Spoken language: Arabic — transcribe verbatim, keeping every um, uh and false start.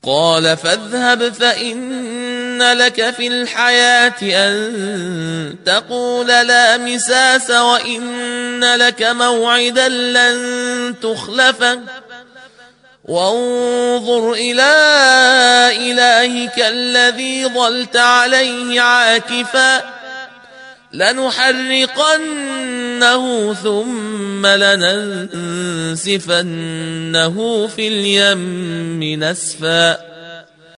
قال فاذهب فإن لك في الحياة أن تقول لا مساس وإن لك موعدا لن تخلفه وانظر إلى إلهك الذي ظلت عليه عاكفا لنحرقنه ثم لننسفنه في اليم نسفا